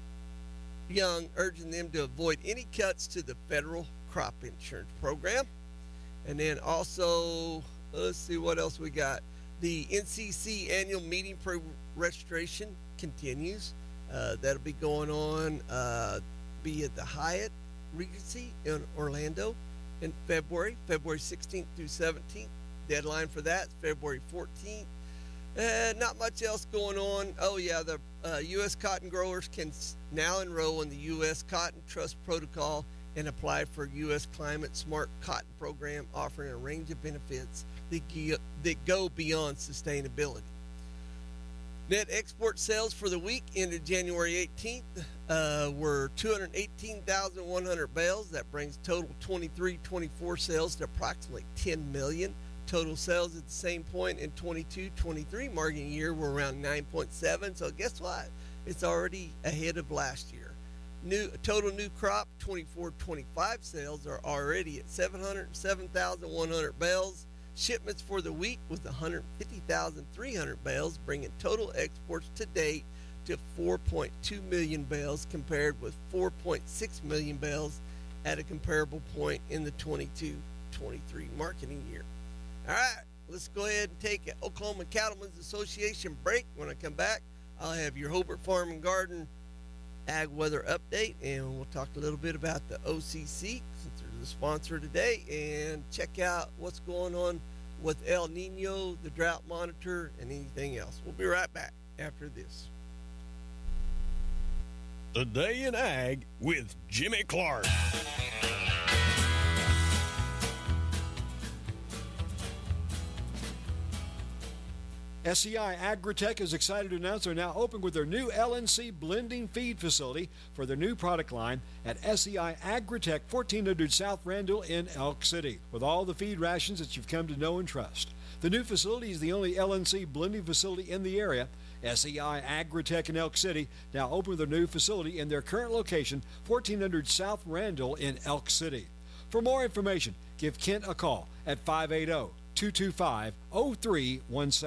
Young, urging them to avoid any cuts to the federal crop insurance program. And then also, let's see what else we got. The N C C annual meeting pro registration continues. Uh, that'll be going on, uh, be at the Hyatt Regency in Orlando in February, February sixteenth through seventeenth. Deadline for that is February fourteenth. Uh, not much else going on. Oh, yeah, the uh, U S cotton growers can now enroll in the U S Cotton Trust Protocol and apply for U S Climate Smart Cotton Program, offering a range of benefits that, that go beyond sustainability. Net export sales for the week ended January eighteenth uh, were two hundred eighteen thousand one hundred bales. That brings total twenty-three twenty-four sales to approximately ten million. Total sales at the same point in twenty-two twenty-three marketing year were around nine point seven. So guess what? It's already ahead of last year. New total new crop twenty-four twenty-five sales are already at seven hundred seven thousand one hundred bales. Shipments for the week was one hundred fifty thousand three hundred bales, bringing total exports to date to four point two million bales compared with four point six million bales at a comparable point in the twenty-two twenty-three marketing year. All right, let's go ahead and take an Oklahoma Cattlemen's Association break. When I come back, I'll have your Hobart Farm and Garden Ag Weather Update, and we'll talk a little bit about the O C C since they're the sponsor today, and check out what's going on with El Nino, the drought monitor, and anything else. We'll be right back after this. Today in Ag with Jimmy Clark. S C I Agritech is excited to announce they're now open with their new L N C blending feed facility for their new product line at S C I Agritech, fourteen hundred South Randall in Elk City, with all the feed rations that you've come to know and trust. The new facility is the only L N C blending facility in the area. S C I Agritech in Elk City now open with their new facility in their current location, fourteen hundred South Randall in Elk City. For more information, give Kent a call at five eight zero, two two five, zero three one seven.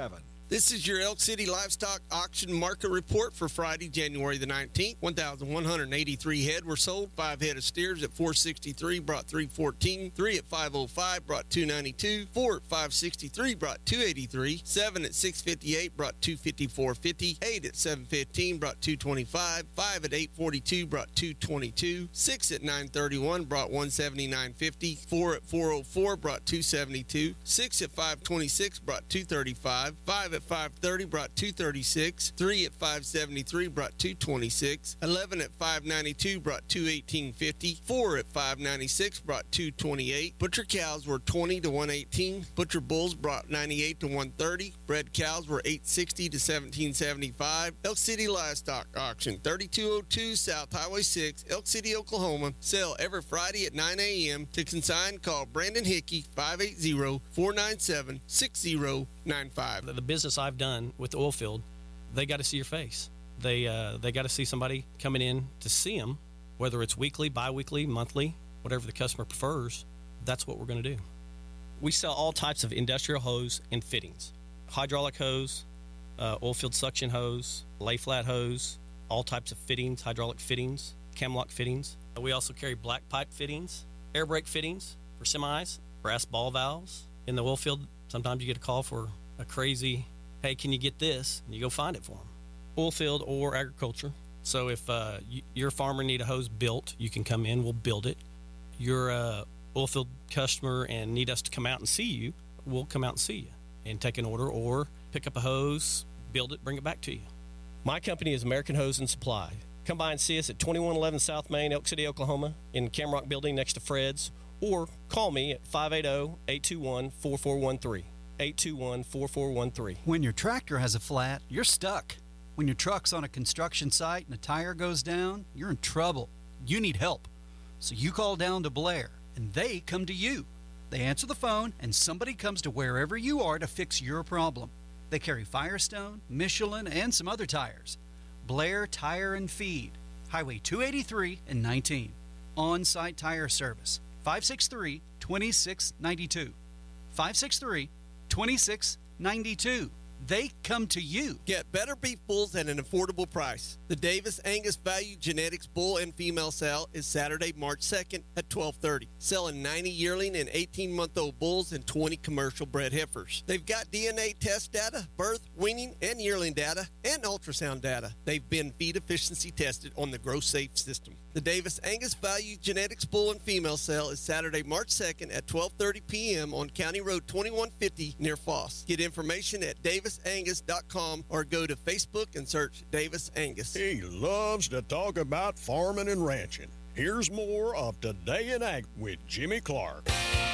This is your Elk City Livestock Auction Market Report for Friday, January the nineteenth. one thousand one hundred eighty-three head were sold. Five head of steers at four sixty-three brought three fourteen. Three at five oh five brought two ninety-two. Four at five sixty-three brought two eighty-three. Seven at six fifty-eight brought two fifty-four fifty. Eight at seven fifteen brought two twenty-five. Five at eight forty-two brought two twenty-two. Six at nine thirty-one brought one seventy-nine fifty. Four at four oh four brought two seventy-two. Six at five twenty-six brought two thirty-five. Five at five thirty brought two thirty-six. Three at five seventy-three brought two twenty-six. Eleven at five ninety-two brought two eighteen fifty. Four at five ninety-six brought two twenty-eight. Butcher cows were twenty to one eighteen. Butcher bulls brought ninety-eight to one thirty. Bred cows were eight sixty to seventeen seventy-five. Elk City Livestock Auction, thirty-two oh two South Highway six, Elk City, Oklahoma. Sell every Friday at nine a.m. To consign, call Brandon Hickey, five eight zero, four nine seven, six zero nine five. The business I've done with the oil field, they got to see your face. They uh, they got to see somebody coming in to see them, whether it's weekly, bi-weekly, monthly, whatever the customer prefers. That's what we're going to do. We sell all types of industrial hose and fittings. Hydraulic hose, uh, oil field suction hose, lay flat hose, all types of fittings, hydraulic fittings, Camlock fittings. We also carry black pipe fittings, air brake fittings for semis, brass ball valves. In the oil field, sometimes you get a call for a crazy, hey, can you get this? And you go find it for them. Oil field or agriculture. So if uh, you, your farmer need a hose built, you can come in, we'll build it. You're a oil field customer and need us to come out and see you, we'll come out and see you and take an order or pick up a hose, build it, bring it back to you. My company is American Hose and Supply. Come by and see us at twenty-one eleven South Main, Elk City, Oklahoma, in the Camrock building next to Fred's, or call me at five eight zero, eight two one, four four one three. eight two one, four four one three. When your tractor has a flat, you're stuck. When your truck's on a construction site and a tire goes down, you're in trouble. You need help. So you call down to Blair, and they come to you. They answer the phone, and somebody comes to wherever you are to fix your problem. They carry Firestone, Michelin, and some other tires. Blair Tire and Feed, Highway two eighty-three and nineteen. On-site tire service, five six three, two six nine two. five six three, two six nine two. They come to you. Get better beef bulls at an affordable price. The Davis Angus Value Genetics Bull and Female Sale is Saturday, March second at twelve thirty. Selling ninety yearling and eighteen-month-old bulls and twenty commercial bred heifers. They've got D N A test data, birth, weaning, and yearling data, and ultrasound data. They've been feed efficiency tested on the GrowSafe system. The Davis Angus Value Genetics Bull and Female Sale is Saturday, March second at twelve thirty p.m. on County Road twenty-one fifty near Foss. Get information at davis angus dot com or go to Facebook and search Davis Angus. He loves to talk about farming and ranching. Here's more of Today in Ag with Jimmy Clark.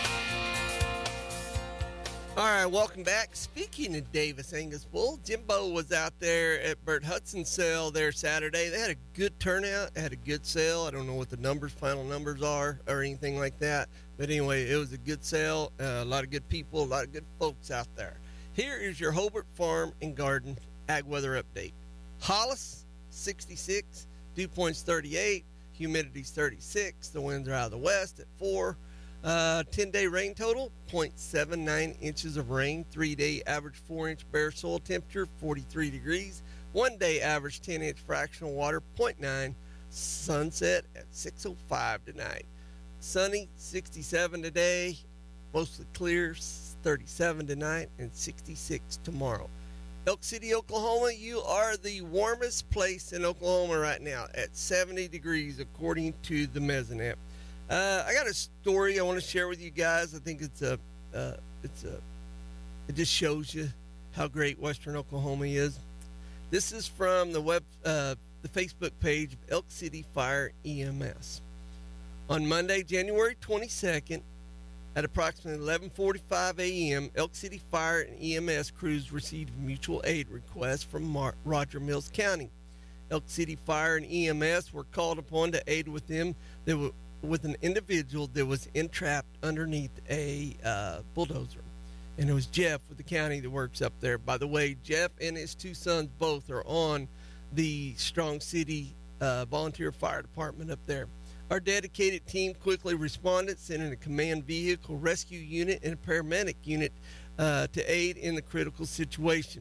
All right, welcome back. Speaking of Davis Angus Bull, Jimbo was out there at Bert Hudson's sale there Saturday. They had a good turnout, they had a good sale. I don't know what the numbers, final numbers are or anything like that. But anyway, it was a good sale, uh, a lot of good people, a lot of good folks out there. Here is your Hobart Farm and Garden Ag Weather Update. Hollis, sixty-six, dew point's thirty-eight, humidity's thirty-six, the winds are out of the west at four. Uh, ten-day rain total, zero point seven nine inches of rain. Three-day average four-inch bare soil temperature, forty-three degrees. One-day average ten-inch fractional water, zero point nine. Sunset at six oh five tonight. Sunny, sixty-seven today. Mostly clear, thirty-seven tonight, and sixty-six tomorrow. Elk City, Oklahoma, you are the warmest place in Oklahoma right now at seventy degrees, according to the Mesonet. Uh, I got a story I want to share with you guys. I think it's a, uh, it's a, it just shows you how great Western Oklahoma is. This is from the web, uh, the Facebook page of Elk City Fire E M S. On Monday, January twenty-second, at approximately eleven forty-five a.m., Elk City Fire and E M S crews received a mutual aid request from Mar- Roger Mills County. Elk City Fire and E M S were called upon to aid with them. They were with an individual that was entrapped underneath a uh, bulldozer. And it was Jeff with the county that works up there. By the way, Jeff and his two sons both are on the Strong City uh, Volunteer Fire Department up there. Our dedicated team quickly responded, sending a command vehicle, rescue unit, and a paramedic unit uh, to aid in the critical situation.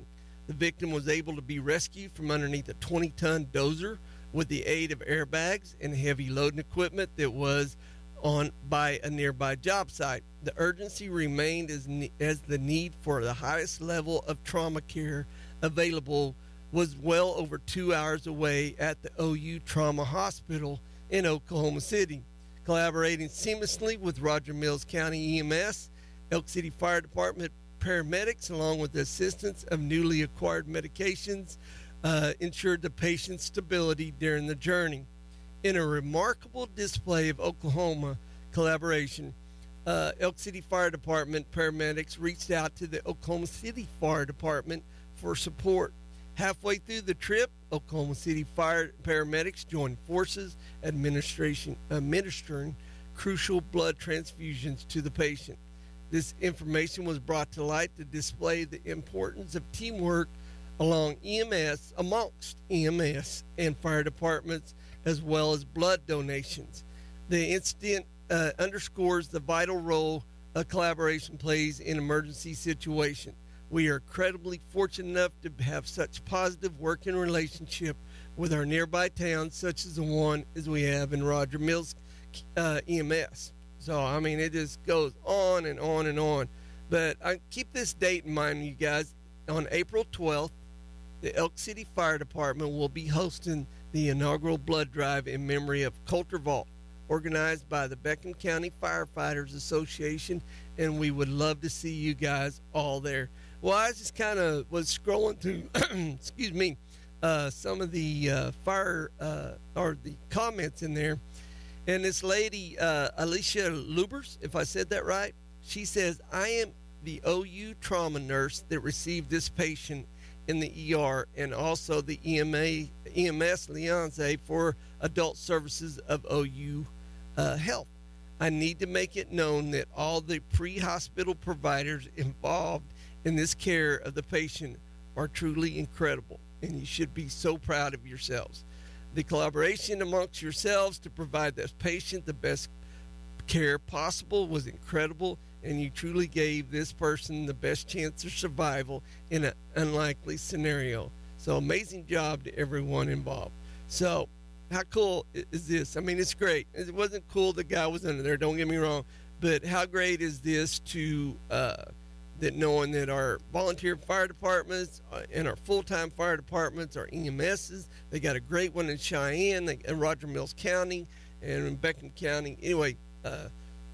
The victim was able to be rescued from underneath a twenty-ton dozer with the aid of airbags and heavy loading equipment that was on by a nearby job site. The urgency remained as, as the need for the highest level of trauma care available was well over two hours away at the O U Trauma Hospital in Oklahoma City. Collaborating seamlessly with Roger Mills County E M S, Elk City Fire Department paramedics, along with the assistance of newly acquired medications, uh, ensured the patient's stability during the journey. In a remarkable display of Oklahoma collaboration, uh, Elk City Fire Department paramedics reached out to the Oklahoma City Fire Department for support. Halfway through the trip, Oklahoma City Fire paramedics joined forces, administration administering crucial blood transfusions to the patient. This information was brought to light to display the importance of teamwork along E M S, amongst E M S and fire departments, as well as blood donations. The incident uh, underscores the vital role a collaboration plays in emergency situations. We are incredibly fortunate enough to have such positive working relationship with our nearby towns, such as the one as we have in Roger Mills uh, E M S. So, I mean, it just goes on and on and on. But I keep this date in mind, you guys. On April twelfth, the Elk City Fire Department will be hosting the inaugural blood drive in memory of Coulter Vault, organized by the Beckham County Firefighters Association, and we would love to see you guys all there. Well, I just kind of was scrolling through, excuse me, uh, some of the uh, fire uh, or the comments in there. And this lady, uh, Alicia Lubers, if I said that right, she says, I am the O U trauma nurse that received this patient in the E R, and also the E M A, E M S liaison for adult services of O U uh, Health. I need to make it known that all the pre-hospital providers involved in this care of the patient are truly incredible, and you should be so proud of yourselves. The collaboration amongst yourselves to provide this patient the best care possible was incredible, and you truly gave this person the best chance of survival in an unlikely scenario. So amazing job to everyone involved. So how cool is this? I mean, it's great. It wasn't cool the guy was under there, don't get me wrong, but how great is this to uh, that knowing that our volunteer fire departments and our full-time fire departments, our E M Ss, they got a great one in Cheyenne, they, in Roger Mills County, and in Beckham County. Anyway, uh,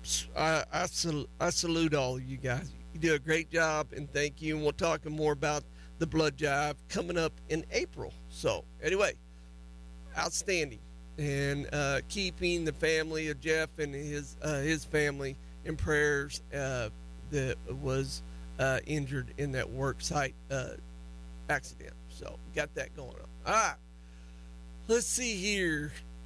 I, I, sal- I salute all of you guys. You do a great job, and thank you. And we'll talk more about the blood drive coming up in April. So anyway, outstanding, and uh, keeping the family of Jeff and his uh, his family in prayers uh, that was uh, injured in that work site uh, accident. So got that going on. All right, let's see here.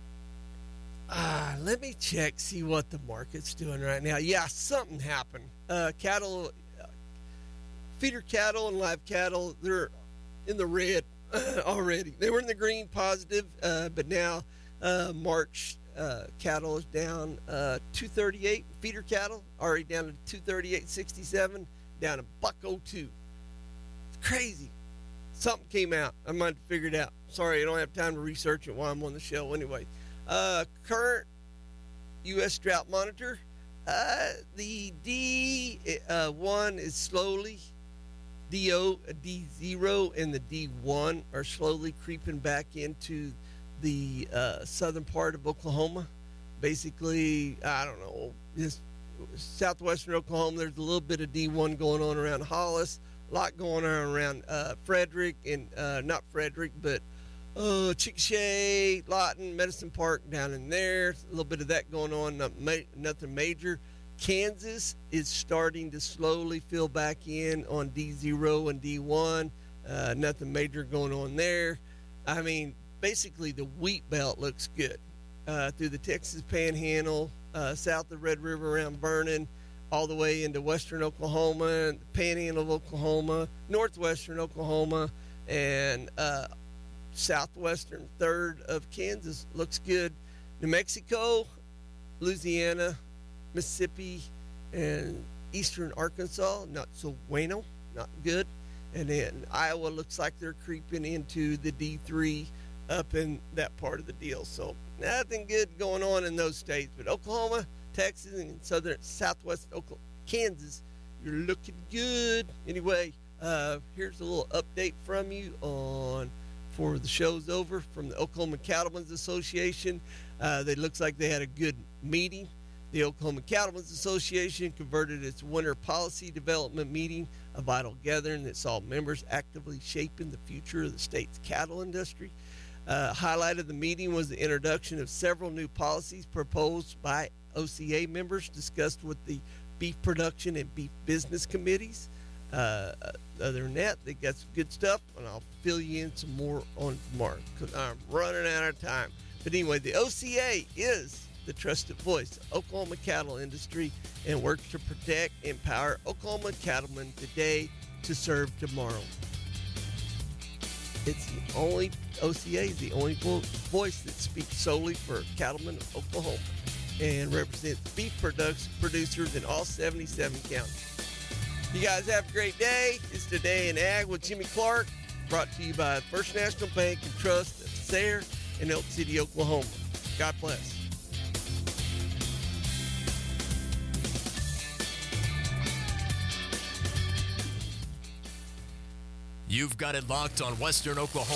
Uh, let me check, see what the market's doing right now. Yeah, something happened. Uh, cattle, uh, feeder cattle and live cattle, they're in the red uh, already. They were in the green, positive, uh, but now uh, March uh, cattle is down uh, two thirty-eight. Feeder cattle already down to two thirty-eight sixty-seven, down a buck oh two. It's crazy. Something came out. I might have figured it out. Sorry, I don't have time to research it while I'm on the show. Anyway, uh, current U S drought monitor. Uh, the D one is slowly, D O, D zero, and the D one are slowly creeping back into the uh, southern part of Oklahoma. Basically, I don't know, just southwestern Oklahoma, there's a little bit of D one going on around Hollis, a lot going on around uh, Frederick, and uh, not Frederick, but uh, Chickasha, Lawton, Medicine Park down in there. A little bit of that going on, not ma- nothing major. Kansas is starting to slowly fill back in on D zero and D one. Uh, nothing major going on there. I mean, basically the wheat belt looks good uh, through the Texas Panhandle, uh, south of Red River around Vernon, all the way into western Oklahoma, the Panhandle of Oklahoma, northwestern Oklahoma, and uh, southwestern third of Kansas looks good. New Mexico, Louisiana, Mississippi, and eastern Arkansas, not so bueno, not good. And then Iowa looks like they're creeping into the D three up in that part of the deal. So nothing good going on in those states. But Oklahoma, Texas, and southern southwest Oklahoma, Kansas, you're looking good. Anyway, uh, here's a little update from you on for the show's over from the Oklahoma Cattlemen's Association. Uh, it looks like they had a good meeting. The Oklahoma Cattlemen's Association converted its winter policy development meeting a vital gathering that saw members actively shaping the future of the state's cattle industry. Uh, highlight of the meeting was the introduction of several new policies proposed by O C A members, discussed with the beef production and beef business committees. Uh, other than that, they got some good stuff, and I'll fill you in some more on tomorrow because I'm running out of time. But anyway, the O C A is the trusted voice of Oklahoma cattle industry and works to protect and empower Oklahoma cattlemen today to serve tomorrow. It's the only, O C A is the only vo- voice that speaks solely for cattlemen of Oklahoma and represents beef production producers in all seventy-seven counties. You guys have a great day. It's Today in Ag with Jimmy Clark, brought to you by First National Bank and Trust of Sayre in Elk City, Oklahoma. God bless. You've got it locked on Western Oklahoma.